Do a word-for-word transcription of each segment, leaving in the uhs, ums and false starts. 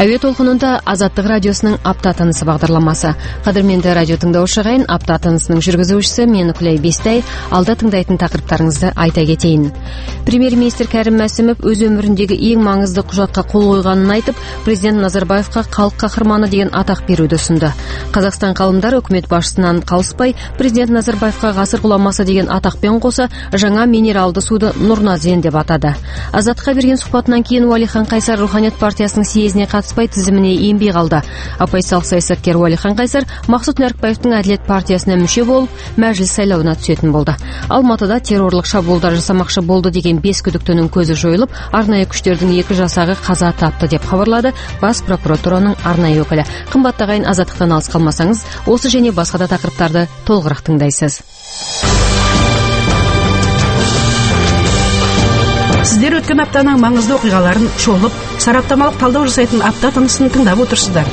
Әуе толқынында Азаттық радиосының апта тынысы бағдарламасы. Қадірменді радио тыңдаушы ағайын, апта тынысының жүргізушісі мен Үкілай Бестай. Алда тыңдайтын тақырыптарыңызды айта кетейін. Премьер-министр Кәрім Мәсімов өз өміріндегі ең маңызды құжатқа қол қойғанын айтып, президент Назарбаевқа халық қаһарманы деген атақ беруді ұсынды. Қазақстан ғалымдары үкімет басшысынан қалыспай, президент Назарбаевқа ғасыр ғұламасы деген атақпен қоса жаңа минералды суды Нұрназен деп атады. Азаттыққа берген сұхбатынан кейін Уәлихан Қайсар Руханият партиясының съезіне қатыспай тізіміне енбей қалды. Оппозициялық саясаткер Уәлихан Қайсар Мақсұт Нәрікбаевтың Әділет партиясына мүше болып, мәжіліс сайлауына түсетін болды. Алматыда террорлық шабуылдар жасамақшы болды деген бес күдіктінің көзі жойылып, арнайы күштердің екі жасағы қаза тапты деп хабарлады бас прокуратураның арнайы өкілі. Қымбатты ағайын, Азаттықтан алыс қалмасаңыз, осы және басқа да тақырыптарды толығырақ тыңдайсыз. Сіздер өткен аптаның маңызды оқиғаларын шолып, сараптамалық талдау жасайтын апта тынысын тыңдап отырсыздар.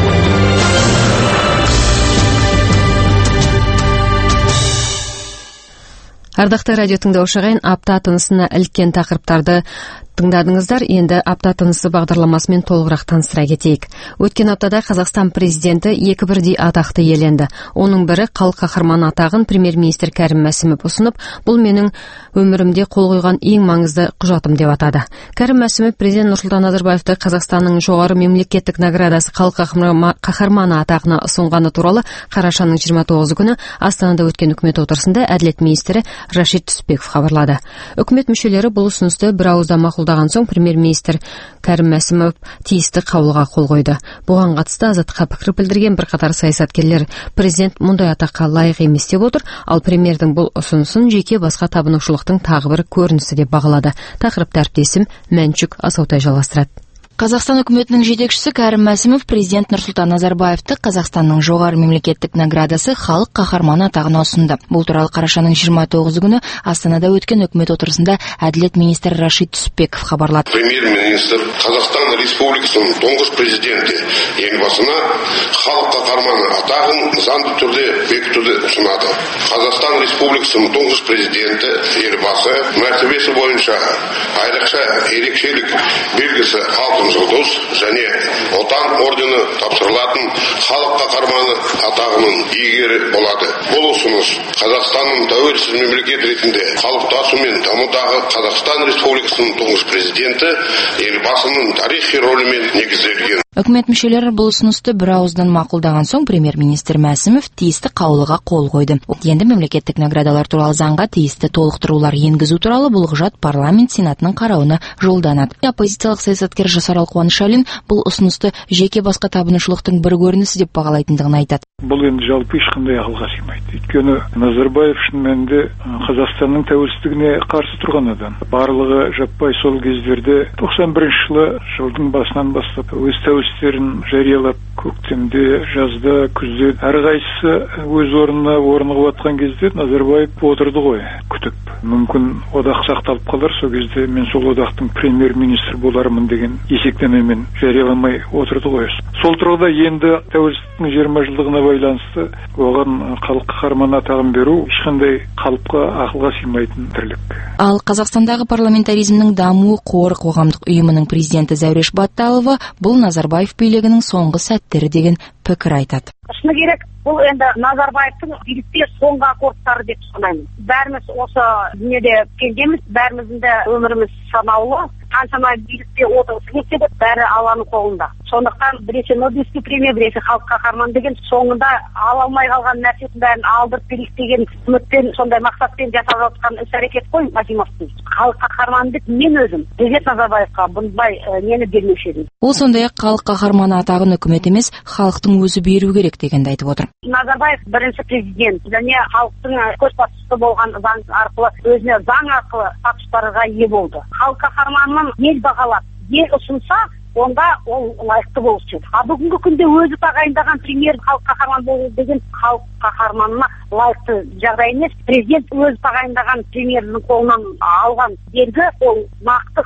Ардақты радио тыңдаушы ағайын, апта тынысына іліккен тақырыптарды тыңдадыңыздар. Енді апта тынысы бағдарламасымен толығырақ таныстыра кетейік. Өткен аптада Қазақстан президенті екі бірдей атақты иеленді. Оның бірі халық қаһарманы атағын премьер-министр Кәрім Мәсімов ұсынып, бұл менің өмірімде қол қойған ең маңызды құжатым деп атады. Кәрім Мәсімов президент Нұрсұлтан Назарбаевты Қазақстанның жоғары мемлекеттік наградасы халық қаһарманы атағына ұсынғаны туралы қарашаның жиырма тоғызы күні Астанада өткен үкімет отырысында Әділет министрі Рашид Түсіпбеков хабарлады. Үкімет мүшелері бұл ұсынысты бір ауыздан мақұлдаған соң премьер-министр Кәрім Мәсімов тиісті қаулыға қол қойды. Бұған қатысты Азаттыққа пікір білдірген бірқатар саясаткерлер президент мұндай атаққа лайық емес деп отыр, ал премьердің бұл ұсынысын жеке басқа табынушылықтың тағы бір көрінісі деп бағалады. Тақырыпты әріптесім Мәншүк Асаутай жалғастырады. Қазақстан үкіметінің жетекшісі Кәрім Мәсімов президент Нұрсұлтан Назарбаевты Қазақстанның жоғары мемлекеттік наградасы халық қаһарманы атағына ұсынды. Бұл туралы қарашаның жиырма тоғызы күні Астанада өткен үкімет отырысында Әділет министрі Рашид Түсіпбеков хабарлады. Премьер-министр Қазақстан Республикасының тұңғыш президенті елбасына халық қаһарманы атағын заңды түрде бекітуді ұсынады. Қазақстан Республикасының тұңғыш президенті елбасы мәртебесі бойынша айрықша ерекшелік белгісі алтын жұлдыз және отан ордені тапсырылатын халық қаһарманы атағының иегері болады. Бұл ұсыныс Қазақстанның тәуелсіз мемлекет ретінде қалыптасу мен дамудағы Қазақстан Республикасының тұңғыш президенті елбасының тарихи рөлімен негізделген. Үкімет мүшелері бұл ұсынысты бір ауыздан мақұлдаған соң премьер-министр Мәсімов тиісті қаулыға қол қойды. Енді мемлекеттік наградалар туралы заңға тиісті толықтырулар енгізу туралы бұл құжат парламент сенатының қарауына жолданады. Оппозициялық саясаткер Жасарал Қуанышалин бұл ұсынысты жеке басқа табынушылықтың бір көрінісі деп бағалайтындығын айтады. Бұл енді жалпы ешқандай ақылға сыймайды. Өйткені Назарбаев шын мәнінде Қазақстанның тәуелсіздігіне қарсы тұрған адам. Барлығы жаппай сол кездерде тоқсан бірінші жылы жылдың басынан бастап өз тәуелсіздіктерін жариялап, көктемде, жазда, күзде әрқайсысы өз орнына орнығып жатқан кезде Назарбаев отырды ғой, күтіп. Мүмкін одақ сақталып қалар, сол кезде мен сол одақтың премьер-министр болармын деген есектемемен жарияламай отырды ғой. Сол тұрғыда енді тәуелсіздіктің жиырма жылдығына байланысты оған халық қаһарманы атағын беру ешқандай қалыпқа, ақылға сыймайтын тірлік. Ал Қазақстандағы парламентаризмнің дамуы қоры қоғамдық ұйымының президенті Зәуреш Батталова бұл Назарбаев билігінің соңғы сәттері деген пікір айтады. Шыны керек, бұл енді Назарбаевтың билікте соңғы аккордтары деп санаймын. Бәріміз осы дүниеде келгенбіз, бәріміздің де өміріміз санаулы. Қаншама билікте отырғысы келсе де бәрі Алланың қолында. Сондықтан біресе Нобелевский премия, біресе халық қаһарманы деген соңында ала алмай қалған нәрсесін бәрін алдырып берейік деген үмітпен, сондай мақсатпен жасап жатқан іс-әрекет қой Мәсімовтың. Халық қаһарманы деп мен өзім президент Назарбаевқа бұндай нені бермеуші едім. Ол сондай-ақ халық қаһарманы атағын үкімет емес, халықтың өзі беру керек дегенді айтып отыр. Назарбаев бірінші президент және халықтың көшбасшысы болған заң арқылы, өзіне заң арқылы статустарға ие болды. Халық қаһарманын ел бағалап, ел ұсынса, онда ол лайықты болушы еді. А бүгінгі күнде өзі тағайындаған премьер халық қаһарманы болу деген халық қаһарманына лайықты жағдай емес. Президент өзі тағайындаған премьердің қолынан алған белгі ол нақты халық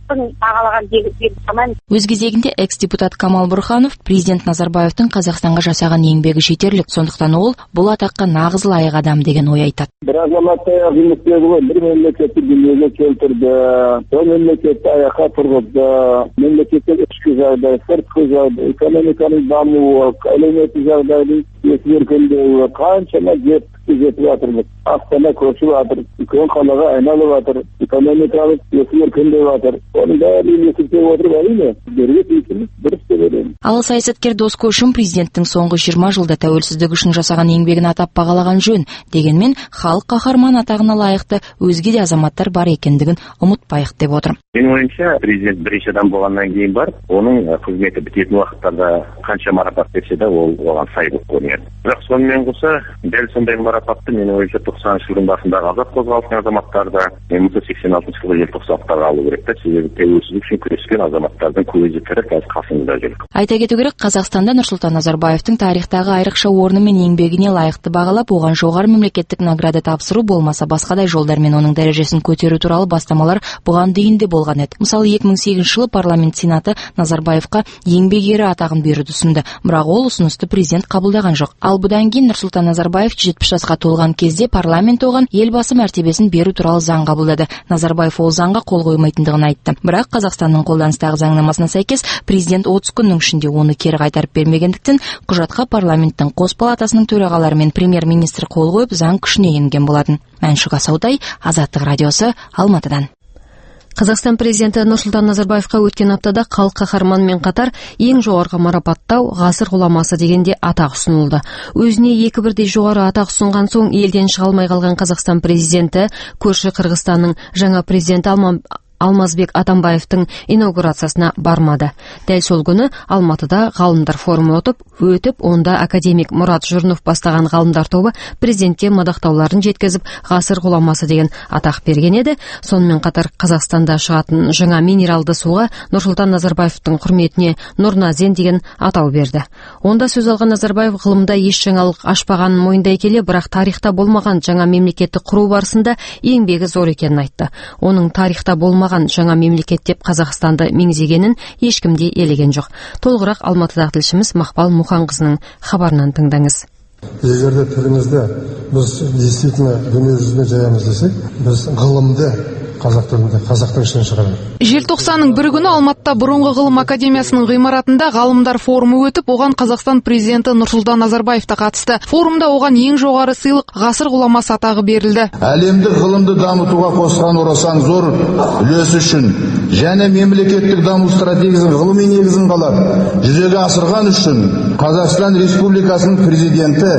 халықтың бағалаған жеңісі деп санаймын. Өз кезегінде экс-депутат Камал Бұрханов президент Назарбаевтың Қазақстанға жасаған еңбегі жетерлік, сондықтан ол бұл атаққа нағыз лайық адам деген ой айтады. Бір азаматты еңбек ғой, бір мемлекетті дүниеге келтірді, сол мемлекетті аяққа тұрғызды, мемлекеттің ішкі жағдай, сыртқы жағдай, экономиканың дамуы, әлеуметтік жағдайдың еркіндеуі, қаншама жетістікке жетіп жатырмыз. Астана көшіп жатыр, үлкен қалаға айналып жатыр, экономикалық еркіндеп жатыр. Оның бәрін ескеріп отырып, әрине, берге тиісіміз дұрыс деп ойлаймын. Ал саясаткер Дос Көшім президенттің соңғы жиырма жылда тәуелсіздік үшін жасаған еңбегін атап бағалаған жөн. Дегенмен, халық қаһарман атағына лайықты өзге де азаматтар бар екендігін ұмытпайық деп отыр. Менің ойымша, президент бірінші адам болғаннан кейін бар, оның қызметі бітетін уақыттарда қанша марапат берсе де ол оған сай болып көрінеді. Бірақ сонымен қоса, дәл сондай марапатты менің ойымша тоқсаныншы жылдың басындағы азат қозғалысының азаматтарда, мың тоғыз жүз сексен алтыншы жылғы желтоқсандағыларға алу керек та, себебі тәуелсіздік үшін күрескен азаматтардың көзі тірі қазір қасымызда жүр. Айта кету керек, Қазақстанда Нұрсұлтан Назарбаевтың тарихтағы айрықша орны мен еңбегіне лайықты бағалап, оған жоғары мемлекеттік награда тапсыру болмаса басқадай жолдармен оның дәрежесін көтеру туралы бастамалар бұған дейін де болған еді. Мысалы, екі мың сегізінші жылы парламент сенаты Назарбаевқа еңбек ері атағын беруді ұсынды, бірақ ол ұсынысты президент қабылдаған жоқ. Ал бұдан кейін Нұрсұлтан Назарбаев жетпіс жасқа толған кезде парламент оған елбасы мәртебесін беру туралы заң қабылдады. Назарбаев ол заңға қол қоймайтындығын айтты. Бірақ Қазақстанның қолданыстағы заңнамасына сәйкес президент отыз күннің ішінде оны кері қайтарып бермегендіктен құжатқа парламенттің қос палатасының төрағалары мен премьер-министр қол қойып заң күшіне енген болатын. Мәншүк Асаутай, Азаттық радиосы, Алматыдан. Қазақстан президенті Нұрсұлтан Назарбаевқа өткен аптада халық қаһарманымен қатар ең жоғарғы марапаттау ғасыр ғұламасы дегенде атақ ұсынылды. Өзіне екі бірдей жоғары атақ ұсынған соң елден шыға алмай қалған Қазақстан президенті көрші Қырғызстанның жаңа президенті Алма Алмазбек Атамбаевтың инаугурациясына бармады. Дәл сол күні Алматыда ғалымдар форумы өтіп, өтіп, онда академик Мұрат Жұрнов бастаған ғалымдар тобы президентке мадақтауларын жеткізіп, ғасыр ғұламасы деген атақ берген еді. Сонымен қатар Қазақстанда шығатын жаңа минералды суға Нұрсұлтан Назарбаевтың құрметіне Нұрназен деген атау берді. Онда сөз алған Назарбаев ғылымда еш жаңалық ашпағанын мойындай келе, бірақ тарихта болмаған жаңа мемлекетті құру барысында еңбегі зор екенін айтты. Оның тарихта болмаған жаңа мемлекет деп Қазақстанды меңзегенін ешкімде елеген жоқ. Толығырақ Алматыдағы тілшіміз Мақпал Мұханқызының хабарынан тыңдаңыз. Егерде тілімізді біз действительно дүние жүзіне жаямыз десек, біз ғылымды қазақ тілінде, қазақтың ішінен шығарамыз. Желтоқсанның бір күні Алматыда бұрынғы ғылым академиясының ғимаратында ғалымдар форумы өтіп, оған Қазақстан президенті Нұрсұлтан Назарбаев та қатысты. Форумда оған ең жоғары сыйлық ғасыр ғұламасы атағы берілді. Әлемдік ғылымды дамытуға қосқан орасан зор үлесі үшін және мемлекеттік даму стратегиясының ғылыми негізін қалап, жүзеге асырған үшін Қазақстан Республикасының президенті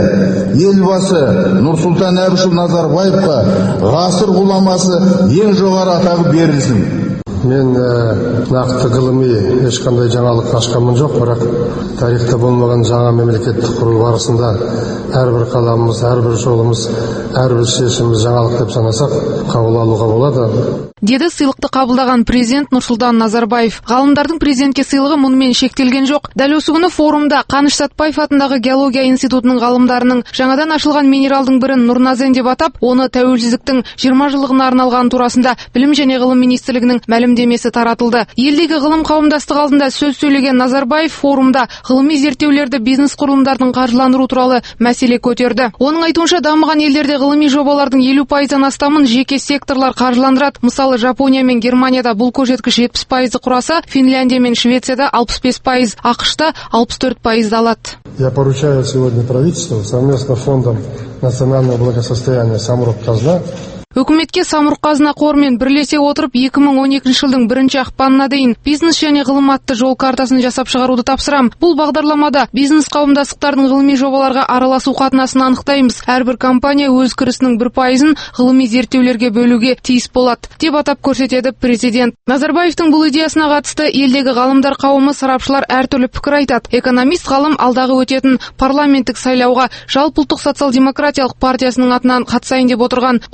елбасы Нұрсұлтан Әбішұлы Назарбаевқа ғасыр ғұламасы ең жоғары атағы берілсін. Мен нақты ғылыми ешқандай жаңалық ашқанмын жоқ, бірақ тарихта болмаған жаңа мемлекетті құру барысында әрбір қаламымыз, әрбір жолымыз, әрбір шешіміміз жаңалық деп санасақ, қабыл алуға болады. Деді сыйлықты қабылдаған президент Нұрсұлтан Назарбаев. Ғалымдардың президентке сыйлығы мұнымен шектелген жоқ. Дәл осы күні форумда Қаныш Сәтпаев атындағы геология институтының ғалымдарының жаңадан ашылған минералдың бірін Нұрназен деп атап, оны тәуелсіздіктің жиырма жылдығына арналған турасында Білім және ғылым министрлігінің мәлімдемесі таратылды. Елдегі ғылым қауымдастығы алдында сөз сөйлеген Назарбаев форумда ғылыми зерттеулерді бизнес құрылымдардың қаржыландыру туралы мәселе көтерді. Оның айтуынша, дамыған елдерде ғылыми жобалардың елу пайыздан астамын жеке секторлар қаржыландырады. Мысалы, Жапония мен Германияда бұл көрсеткіш жетпіс пайызды құраса, Финляндия мен Швецияда алпыс бес пайыз, ақш-та алпыс төрт пайызды алады. Я поручаю сегодня правительству совместно с фондом национального благосостояния Самұрық-Қазына Үкіметке Самұрық-Қазына қорымен бірлесе отырып, екі мың он екінші жылдың бірінші ақпанына дейін бизнес және ғылым атты жол картасын жасап шығаруды тапсырам. Бұл бағдарламада бизнес қауымдастықтардың ғылыми жобаларға араласу қатынасын анықтаймыз. Әрбір компания өз кірісінің бір пайызын ғылыми зерттеулерге бөлуге тиіс болады, деп атап көрсетеді президент. Назарбаевтың бұл идеясына қатысты елдегі ғалымдар қауымы, сарапшылар әртүрлі пікір айтады. Экономист ғалым алдағы өтетін парламенттік сайлауға жалпыұлттық социал-демократиялық партиясының атынан қатысайын деп отырған Оразалы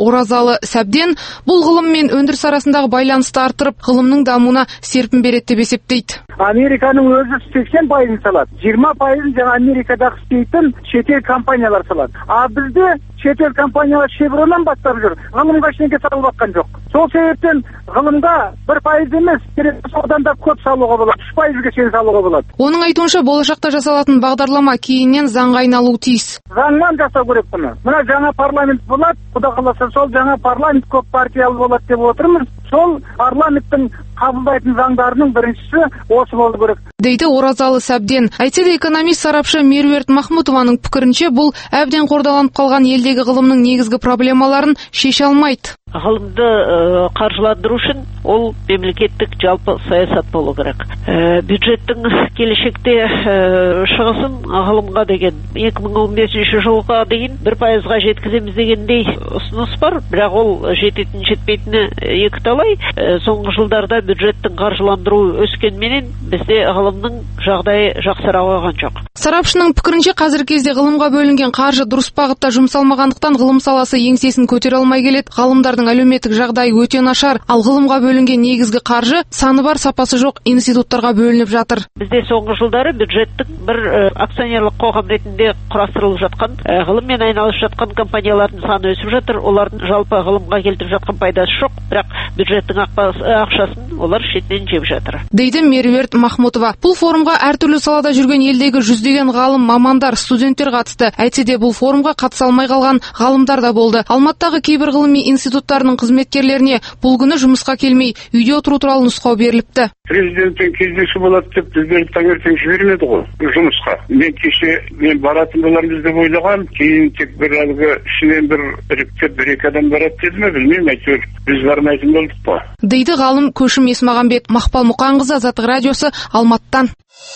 Оразалы Сәбден бұл ғылым мен өндіріс арасындағы байланысты арттырып, ғылымның дамуына серпін береді деп есептейді. Американың өзі сексен пайызын салады. жиырма пайызын жаңа Америкадағы істейтін шетел компаниялар салады. А бізде шетел компаниялар шевроннан бастап жүр. Ғылымға ештеңе салып жатқан жоқ. Сол себептен ғылымға бір пайыз емес, керек одан да көп салуға болады. үш пайызға шейін салуға болады. Оның айтуынша, болашақта жасалатын бағдарлама кейіннен заңға айналуы тиіс. Заңнан жасау керек бұны. Мына жаңа парламент болады, Құда қаласа сол жаңа парламент көп партиялы болады деп отырмыз. Сол парламенттің қабылдайтын заңдарының біріншісі осы болу керек. Дейді Оразалы Сәбден. Әйтсе де экономист сарапшы Меруерт Махмутованың пікірінше, бұл әбден қордаланып қалған елдегі ғылымның негізгі проблемаларын шеше алмайды. Ғылымды ә, қаржыландыру үшін ол мемлекеттік жалпы саясат болу керек. Ә, бюджеттің келешекте ә, шығысын ғылымға деген екі мың он бесінші жылға дейін бір пайызға жеткіземіз дегендей ұсыныс бар, бірақ ол жететін жетпейтіні екі талай. Ә, соңғы жылдарда бюджеттің қаржыландыру өскенменен бізде ғылымның жағдайы жақсара қойған жоқ. Сарапшының пікірінше, қазіргі кезде ғылымға бөлінген қаржы дұрыс бағытта жұмсалмағандықтан ғылым саласы еңсесін көтере алмай келеді. Ғалымдардың әлеуметтік жағдайы өте нашар, ал ғылымға бөлінген негізгі қаржы саны бар, сапасы жоқ институттарға бөлініп жатыр. Бізде соңғы жылдары бюджеттің бір ә, акционерлік қоғам ретінде құрастырылып жатқан, ә, ғылыммен айналысып жатқан компаниялардың саны өсіп жатыр. Олардың жалпы ғылымға келтіріп жатқан пайдасы жоқ, бірақ бюджеттің ақшасын олар шетінен жеп жатыр. Дейді Меруерт Махмутова. Бұл форумға әртүрлі салада жүрген елдегі жүздеген ғалым, мамандар, студенттер қатысты. Әйтсе де бұл форумға қатыса алмай қалған ғалымдар да болды. Алматыдағы кейбір ғылыми институттарының қызметкерлеріне бұл күні жұмысқа келмей, үйде отыру туралы нұсқау беріліпті. Президенттің кездесу болады деп біздерді таңертең жібермеді ғой жұмысқа. Мен кеше мен баратын болармыз деп ойлаған, кейін тек бір әлгі ішінен бір іріктеп бір екі адам барады деді ме, білмеймін, әйтеуір біз бармайтын болдық па. Дейді ғалым Көшім Есмағамбет. Мақпал Мұқанқызы, Азаттық радиосы, Алматыдан.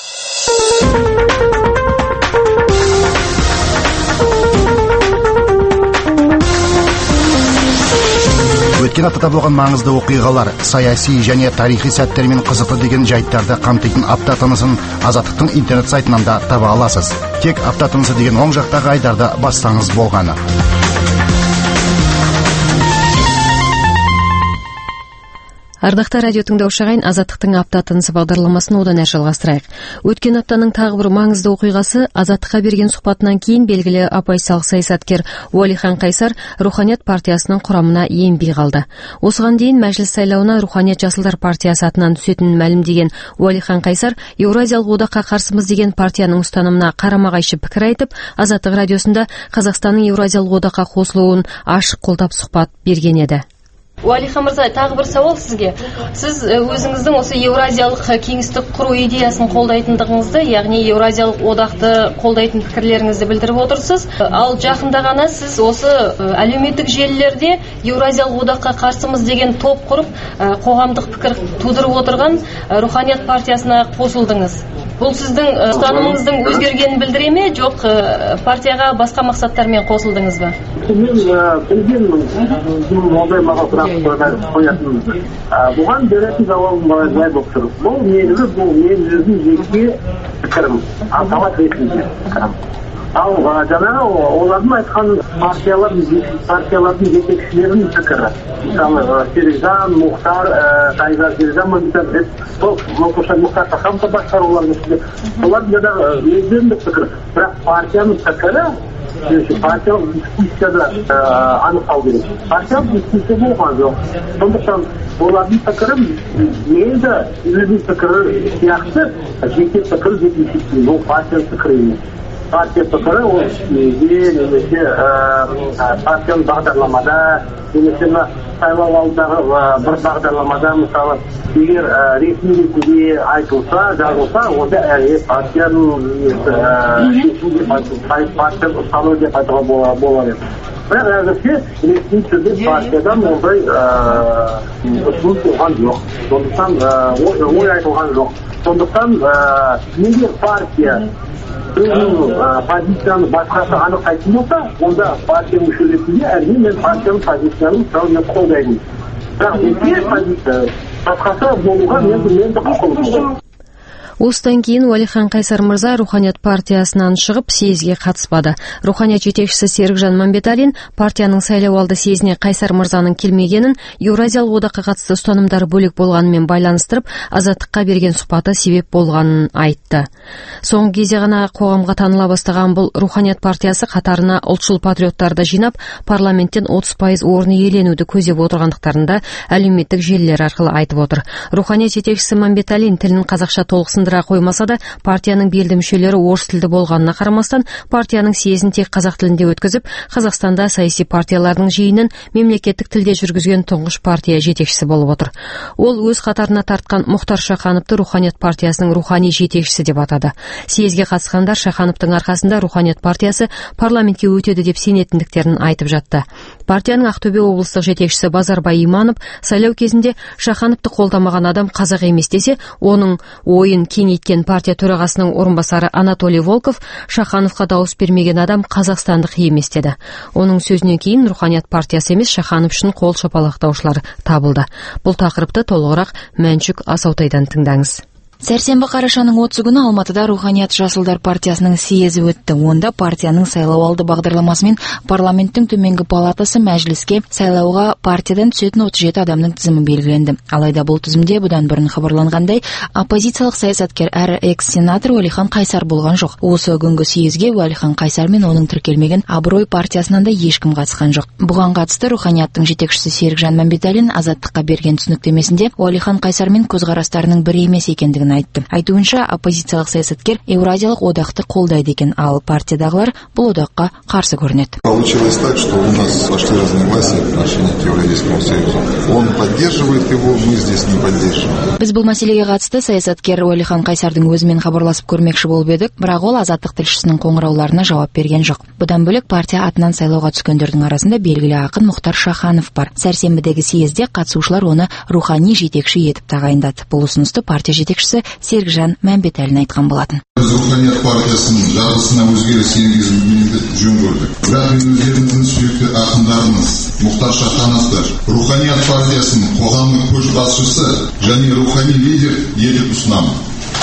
Өткен аптада болған маңызды оқиғалар, саяси және тарихи сәттермен қызықты деген жайттарды қамтитын апта тынысын Азаттықтың интернет сайтынан да таба аласыз. Тек апта тынысы деген оң жақтағы айдарды бассаңыз болғаны. Ардақты радио тыңдаушы ағайын, Азаттықтың апта тынысы бағдарламасын одан әрі жалғастырайық. Өткен аптаның тағы бір маңызды оқиғасы Азаттыққа берген сұхбатынан кейін белгілі оппозициялық саясаткер Уәлихан Қайсар Руханият партиясының құрамына енбей қалды. Осыған дейін мәжіліс сайлауына Руханият Жасылдар партиясы атынан түсетінін мәлімдеген Уәлихан Қайсар Еуразиялық одаққа қарсымыз деген партияның ұстанымына қарама-қайшы пікір айтып, Азаттық радиосында Қазақстанның Еуразиялық одаққа қосылуын ашық қолдап сұхбат берген еді. Уәлихан мырза, тағы бір сауал сізге. Сіз өзіңіздің осы Еуразиялық кеңістік құру идеясын қолдайтындығыңызды, яғни Еуразиялық одақты қолдайтын пікірлеріңізді білдіріп отырсыз. Ал жақында ғана сіз осы әлеуметтік желілерде Еуразиялық одаққа қарсымыз деген топ құрып, қоғамдық пікір тудырып отырған Руханият партиясына қосылдыңыз. Бұл сіздің ұстанымыңыздың өзгергенін білдіре ме, жоқ партияға басқа мақсаттармен қосылдыңыз ба? Мен білгенмін, ондай маған сұрақ қоятын. Бұған беретін жауабым былай болып тұр. Бұл негізі бұл мен өзім жеке пікірім, азамат ретінде пікірім. Ал жаңағы олардың айтқан партиялар, партиялардың жетекшілерінің пікірі. Мысалы, Серікжан, Мұхтар, Тайжан, Серікжан, Мұхтар, сол Мұхтар Тахамда басқар олардың ішінде. Олардың да өздерінің пікірі. Бірақ партияның пікірі партиялық дискуссияда анықтау керек. Партиялық дискуссия болған жоқ. Сондықтан олардың пікірі мен де өзінің пікірі сияқты жеке пікір деп есептеймін. Ол партияның пікірі емес. Партия пікірі ол немесе партияның бағдарламада, немесе сайлау алдағы бір бағдарламада, мысалы, егер ресми ретінде айтылса, жазылса, онда партияның партияның ұстанымы деп айтуға болады. Бірақ әзірше ресми түрде партиядан ондай ұсыныс болған жоқ. Сондықтан ой айтылған жоқ. Сондықтан егер партия өзінің позицияны басқасы анықтайтын болса, онда партия мүше ретінде әрине мен партияның позицияның мен қолдаймын. Бірақ өзге позиция басқасы болуға мен де құқылы. Осыдан кейін Уәлихан Қайсар мырза Руханият партиясынан шығып, съезге қатыспады. Руханият жетекшісі Серікжан Мәмбеталин партияның сайлауалды съезіне Қайсар мырзаның келмегенін Еуразиялық одаққа қатысты ұстанымдары бөлек болғанымен байланыстырып, Азаттыққа берген сұхбаты себеп болғанын айтты. Соңғы кезде ғана қоғамға таныла бастаған бұл Руханият партиясы қатарына ұлтшыл патриоттарды жинап, парламенттен отыз пайыз орны иеленуді көздеп отырғандықтарында әлеуметтік желілер арқылы айтып отыр. Руханият жетекшісі Мәмбеталин тілін қазақша толықсындыра қоймаса да, партияның белді мүшелері орыс тілді болғанына қарамастан, партияның съезін тек қазақ тілінде өткізіп, Қазақстанда саяси партиялардың жиынын мемлекеттік тілде жүргізген тұңғыш партия жетекшісі болып отыр. Ол өз қатарына тартқан Мұхтар Шахановты Руханият партиясының рухани жетекшісі деп атады. Съезге қатысқандар Шахановтың арқасында Руханият партиясы парламентке өтеді деп сенетіндіктерін айтып жатты. Партияның Ақтөбе облыстық жетекшісі Базарбай Иманов сайлау кезінде Шахановты қолдамаған адам қазақ емес десе, оның ойын кеңейткен партия төрағасының орынбасары Анатолий Волков Шахановқа дауыс бермеген адам қазақстандық емес деді. Оның сөзінен кейін Руханият партиясы емес Шаханов үшін қол шапалақтаушылар табылды. Бұл тақырыпты толығырақ Мәншүк Асаутайдан тыңдаңыз. Сәрсенбі қарашаның отызы күні Алматыда Руханият Жасылдар партиясының съезі өтті. Онда партияның сайлауалды бағдарламасымен парламенттің төменгі палатасы мәжіліске сайлауға партиядан түсетін отыз жеті адамның тізімі белгіленді. Алайда бұл тізімде бұдан бұрын хабарланғандай оппозициялық саясаткер әрі экс-сенатор Уәлихан Қайсар болған жоқ. Осы күнгі съезге Уәлихан Қайсар мен оның тіркелмеген Абырой партиясынан да ешкім қатысқан жоқ. Бұған қатысты Руханияттың жетекшісі Серікжан Мәмбеталин Азаттыққа берген түсініктемесінде Уәлихан Қайсармен көзқарастарының бір емес екендігін айтты. Айтуынша, оппозициялық саясаткер Еуразиялық одақты қолдайды екен, ал партиядағылар бұл одаққа қарсы көрінеді. Получилось так, что у нас пошли разногласия в отношении к Евразийскому союзу. Он поддерживает его, мы здесь не поддерживаем. Біз бұл мәселеге қатысты саясаткер Уәлихан Қайсардың өзімен хабарласып көрмекші болып едік, бірақ ол Азаттық тілшісінің қоңырауларына жауап берген жоқ. Бұдан бөлек партия атынан сайлауға түскендердің арасында белгілі ақын Мұхтар Шаханов бар. Сәрсенбідегі съезде қатысушылар оны рухани жетекші етіп тағайындады. Бұл ұсынысты партия жетекшісі Серікжан Мәмбеталин айтқан болатын. Біз Руханият партиясының жарғысына өзгеріс енгізілгенді жөн көрдік. Бірақ мен өздеріңіздің сүйікті ақындарыңыз Мұхтар Шахановты Руханият партиясының қоғамның көшбасшысы және рухани лидер етіп ұсынамын.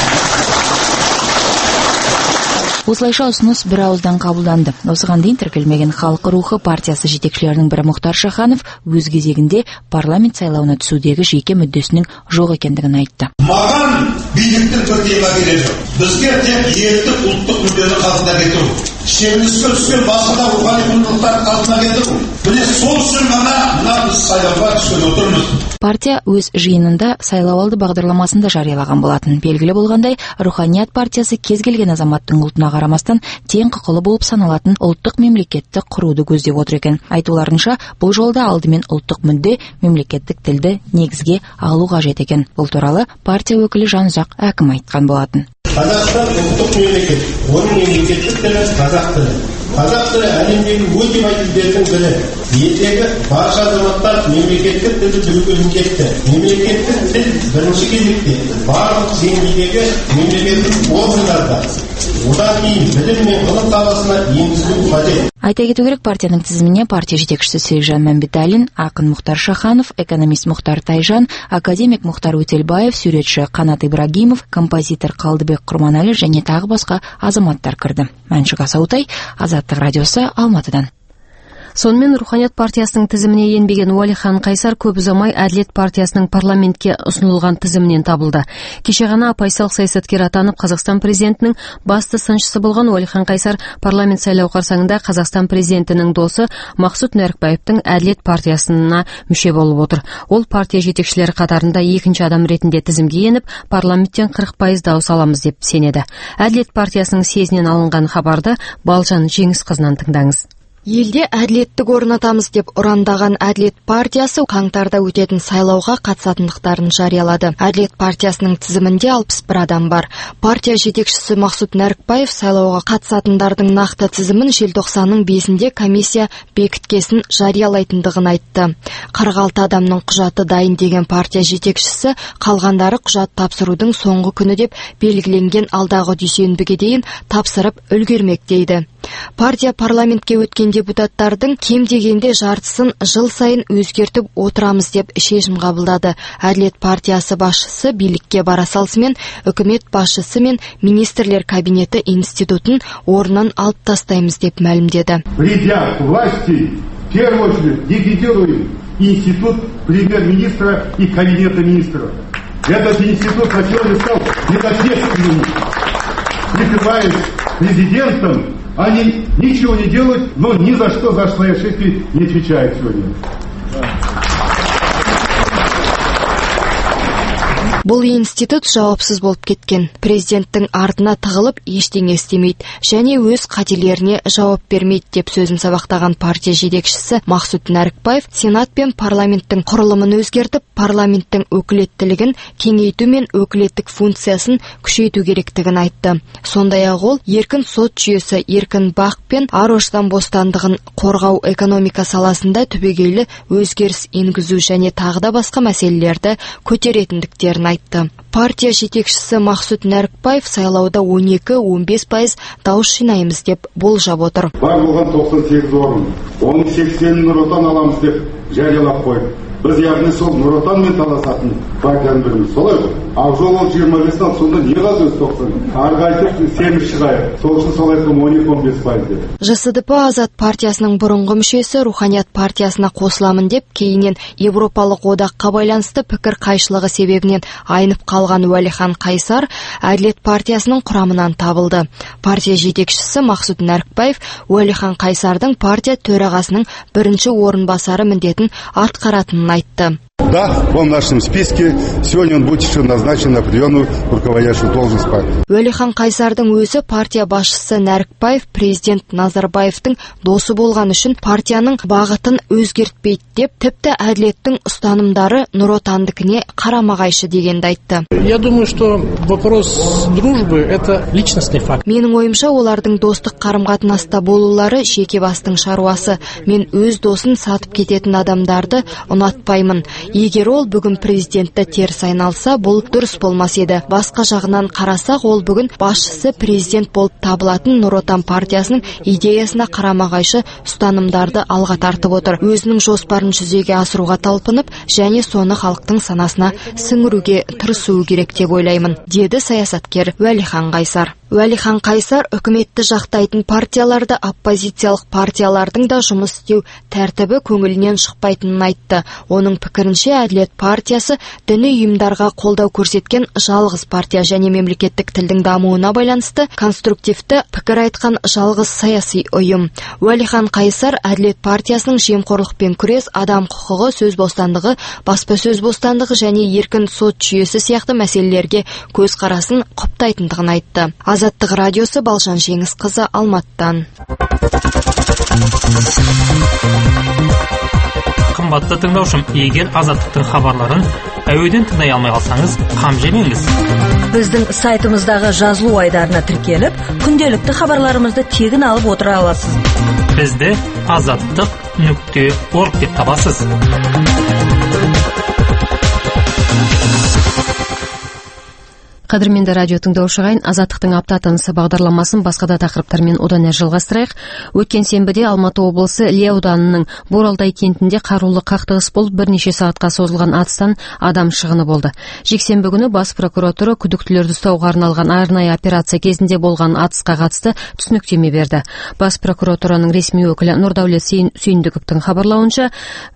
Осылайша ұсыныс бір ауыздан қабылданды. Осыған дейін тіркелмеген Халық рухы партиясы жетекшілерінің бірі Мұхтар Шаханов өз кезегінде парламент сайлауына түсудегі жеке мүддесінің жоқ екендігін айтты. Маған биліктің бір тиынға керегі жоқ. Бізге тек елдік ұлттық мүддені қалпына келтіру. Шегініске түскен басқа да рухани құндылықтарды қалпына келтіру. Міне сол үшін ғана мына біз сайлауға түскен отырмыз. Партия өз жиынында сайлауалды бағдарламасын да жариялаған болатын. Белгілі болғандай, Руханият партиясы кез келген азаматтың ұлтына қарамастан тең құқылы болып саналатын ұлттық мемлекетті құруды көздеп отыр екен. Айтуларынша, бұл жолда алдымен ұлттық мүдде мемлекеттік тілді негізге алу қажет екен. Бұл туралы партия өкілі Жанұзақ әкім айтқан болатын. Қазақстан ұлттық мемлекет, оның мемлекеттік тілі қазақ тілі. Қазақ тілі әлемдегі өте бай тілдердің бірі. Елдегі барша азаматтар мемлекеттік тілді білуге міндетті. Мемлекеттік тіл бірінші кезекте барлық деңгейдегі мемлекеттік органдарда, одан кейін білім мен ғылым саласына енгізілуі қажет. Айта кету керек, партияның тізіміне партия жетекшісі Серікжан Мәмбеталин, ақын Мұхтар Шаханов, экономист Мұхтар Тайжан, академик Мұхтар Өтелбаев, суретші Қанат Ибрагимов, композитор Қалдыбек Құрманәлі және тағы басқа азаматтар кірді. Мәншүк Асаутай, Азаттық радиосы, Алматыдан. Сонымен Руханият партиясының тізіміне енбеген Уәлихан Қайсар көп ұзамай Әділет партиясының парламентке ұсынылған тізімінен табылды. Кеше ғана оппозициялық саясаткер атанып, Қазақстан президентінің басты сыншысы болған Уәлихан Қайсар парламент сайлау қарсаңында Қазақстан президентінің досы Мақсұт Нәрікбаевтың Әділет партиясына мүше болып отыр. Ол партия жетекшілері қатарында екінші адам ретінде тізімге еніп, парламенттен қырық пайыз дауыс аламыз деп сенеді. Әділет партиясының съезінен алынған хабарды Балжан Жеңісқызынан тыңдаңыз. Елде әділеттік орнатамыз деп ұрандаған Әділет партиясы қаңтарда өтетін сайлауға қатысатындықтарын жариялады. Әділет партиясының тізімінде алпыс бір адам бар. Партия жетекшісі Мақсұт Нәрікбаев сайлауға қатысатындардың нақты тізімін желтоқсанның бесінде комиссия бекіткесін жариялайтындығын айтты. қырық алты адамның құжаты дайын деген партия жетекшісі қалғандары құжат тапсырудың соңғы күні деп белгіленген алдағы дүйсенбіге дейін тапсырып үлгермек дейді. Партия парламентке өткен депутаттардың кем дегенде жартысын жыл сайын өзгертіп отырамыз деп шешім қабылдады. Әділет партиясы басшысы билікке бара салысымен үкімет басшысы мен министрлер кабинеті институтын орнынан алып тастаймыз деп мәлімдеді. Придя к власти, в первую очередь ликвидируем институт премьер-министра и кабинета министров. Этот институт на сегодня стал недответственным. Прикрываясь президентом, они ничего не делают, но ни за что за свои ошибки не отвечают сегодня. Бұл институт жауапсыз болып кеткен. Президенттің артына тығылып ештеңе істемейді және өз қателеріне жауап бермейді деп сөзін сабақтаған партия жетекшісі Мақсұт Нәрікбаев Сенат пен парламенттің құрылымын өзгертіп, парламенттің өкілеттілігін кеңейту мен өкілеттік функциясын күшейту керектігін айтты. Сондай-ақ ол еркін сот жүйесі, еркін бақ пен ар-ождан бостандығын қорғау экономика саласында түбегейлі өзгеріс енгізу және тағы да басқа мәселелерді көтеретіндіктерін айтты. Партия жетекшісі Мақсұт Нәрікбаев сайлауда он екі — он бес пайыз дауыс жинаймыз деп болжап отыр. Бар болған тоқсан сегіз орын, оның сексенін Нұр Отан аламыз деп жариялап қойды. Біз яғни сол Нұр Отанмен таласатын партияның біріміз. Солай ғой. Ал жол ол жиырма бес ал, сонда не қалды өз тоқсан? Арғы айтып семіз шығайық. Сол үшін солай айтқым он екі — он бес пайыз деп. ЖСДП Азат партиясының бұрынғы мүшесі Руханият партиясына қосыламын деп, кейіннен Европалық одаққа байланысты пікір қайшылығы себебінен айнып қалған Уәлихан Қайсар Әділет партиясының құрамынан табылды. Партия жетекшісі Мақсұт Нәрікбаев Уәлихан Қайсардың партия төрағасының бірінші орынбасары міндетін атқаратынын айтты. Да, он в нашем списке. Сегодня он будет еще назначен на определенную руководящую должность партии. Уәлихан Қайсардың өзі партия басшысы Нәрікбаев президент Назарбаевтың досы болған үшін партияның бағытын өзгертпейді деп, тіпті әділеттің ұстанымдары Нұр Отандікіне қарама-қайшы дегенді айтты. Я думаю, что вопрос дружбы – это личностный факт. Менің ойымша, олардың достық қарым-қатынаста болулары жеке бастың шаруасы. Мен өз досын сатып кететін адамдарды ұнатпаймын. Егер ол бүгін президентті теріс айналса, бұл дұрыс болмас еді. Басқа жағынан қарасақ, ол бүгін басшысы президент болып табылатын Нұр Отан партиясының идеясына қарама-қайшы ұстанымдарды алға тартып отыр. Өзінің жоспарын жүзеге асыруға талпынып, және соны халықтың санасына сіңіруге тырысуы керек деп ойлаймын, деді саясаткер Уәлихан Қайсар. Уәлихан Қайсар үкіметті жақтайтын партияларды оппозициялық партиялардың да жұмыс істеу тәртібі көңілінен шықпайтынын айтты. Оның пікірінше, Әділет партиясы діни ұйымдарға қолдау көрсеткен жалғыз партия және мемлекеттік тілдің дамуына байланысты конструктивті пікір айтқан жалғыз саяси ұйым. Уәлихан Қайсар Әділет партиясының жемқорлықпен күрес, адам құқығы, сөз бостандығы, баспасөз бостандығы және еркін сот жүйесі сияқты мәселелерге көзқарасын құптайтындығын айтты. Азаттық радиосы, Балжан Жеңісқызы, Алматыдан. Қымбатты тыңдаушым, егер Азаттықтың хабарларын әуеден тыңдай алмай қалсаңыз, қам жемеңіз. Біздің сайтымыздағы жазылу айдарына тіркеліп, күнделікті хабарларымызды тегін алып отыра аласыз. Бізді азаттық нүкте орг деп табасыз. Қадірменді радио тыңдаушы ағайын, Азаттықтың апта тынысы бағдарламасын басқа да тақырыптармен одан әрі жалғастырайық. Өткен сенбіде Алматы облысы Іле ауданының Боралдай кентінде қарулы қақтығыс болып, бірнеше сағатқа созылған атыстан адам шығыны болды. Жексенбі күні бас прокуратура күдіктілерді ұстауға арналған арнайы операция кезінде болған атысқа қатысты түсініктеме берді. Бас прокуратураның ресми өкілі Нұрдәулет Сүйіндіковтің хабарлауынша,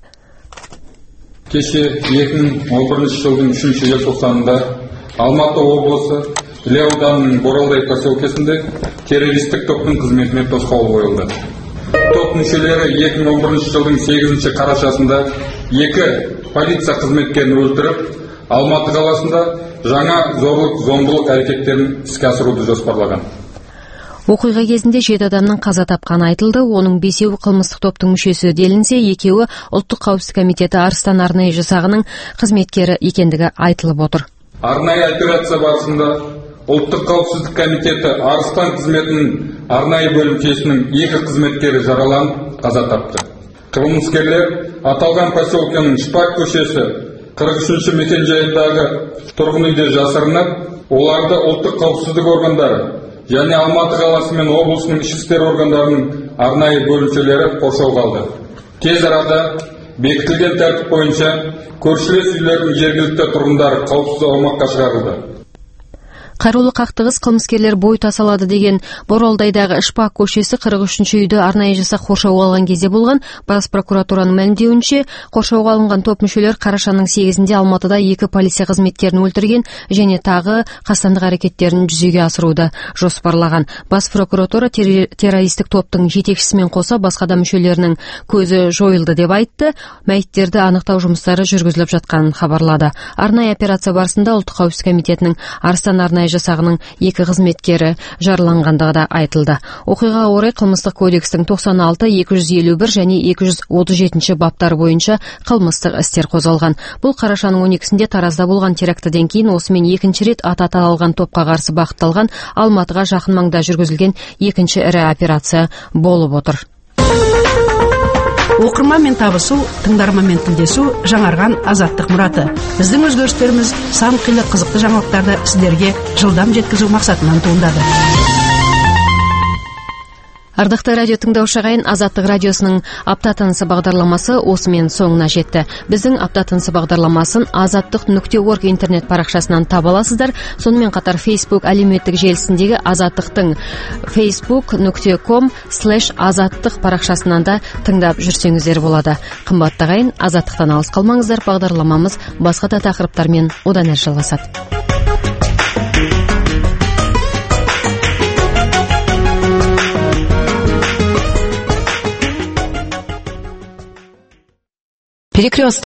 кеше екі мың он бірінші жылдың үшінші желтоқсанында Алматы облысы Іле ауданының Боралдай поселкесінде террористік топтың қызметіне тосқауыл қойылды. Топ мүшелері екі мың он бірінші жылдың сегізінші қарашасында екі полиция қызметкерін өлтіріп, Алматы қаласында жаңа зорлық-зомбылық әрекеттерін іске асыруды жоспарлаған. Оқиға кезінде жеті адамның қаза тапқаны айтылды. Оның бесеуі қылмыстық топтың мүшесі делінсе, екеуі ұлттық қауіпсіздік комитеті Арыстан арнайы жасағының қызметкері екендігі айтылып отыр. Арнайы операция барысында ұлттық қауіпсіздік комитеті Арыстан қызметінің арнайы бөлімшесінің екі қызметкері жараланып қаза тапты. Қылмыскерлер аталған поселкенің Шпак көшесі қырық үшінші мекенжайындағы тұрғын үйде жасырынып, оларды ұлттық қауіпсіздік органдары және Алматы қаласы мен облысының ішкі істер органдарының арнайы бөлімшелері қоршауға алды. Тез арада бекітілген тәртіп бойынша көршілес үйлердің жергілікті тұрғындары қауіпсіз аумаққа шығарылды. Қарулы қақтығыс қылмыскерлер бой тасалады деген Боралдайдағы Ішпақ көшесі қырық үшінші үйді арнайы жасақ қоршауға алған кезде болған. Бас прокуратураның мәлімдеуінше, қоршауға алынған топ мүшелер қарашаның сегізінде Алматыда екі полиция қызметкерін өлтірген және тағы қастандық әрекеттерін жүзеге асыруды жоспарлаған. Бас прокуратура террористік топтың жетекшісімен қоса басқа да мүшелерінің көзі жойылды деп айтты. Мәйіттерді анықтау жұмыстары жүргізіліп жатқанын хабарлады. Арнайы операция барысында Ұлттық қауіпсіздік комитетінің Арыстан арнайы жасағының екі қызметкері жараланғандығы да айтылды. Оқиғаға орай қылмыстық кодекстің тоқсан алты, екі жүз елу бір және екі жүз отыз жетінші баптары бойынша қылмыстық істер қозғалған. Бұл қарашаның он екісінде Таразда болған терактіден кейін осымен екінші рет аты аталған топқа қарсы бағытталған Алматыға жақын маңда жүргізілген екінші ірі операция болып отыр. Оқырманмен табысу, тыңдарманмен тілдесу жаңарған азаттық мұраты. Біздің өзгерістеріміз сан қилы қызықты жаңалықтарды сіздерге жылдам жеткізу мақсатынан туындады. Ардақты радио тыңдаушы ағайын, Азаттық радиосының апта тынысы бағдарламасы осымен соңына жетті. Біздің апта тынысы бағдарламасын азаттық нүкте орг интернет парақшасынан таба аласыздар. Сонымен қатар Facebook әлеуметтік желісіндегі Азаттықтың facebook нүкте com слэш азаттық парақшасынан да тыңдап жүрсеңіздер болады. Қымбатты ағайын, Азаттықтан алыс қалмаңыздар. Бағдарламамыз басқа да тақырыптармен одан әрі жалғасады. Перекресток.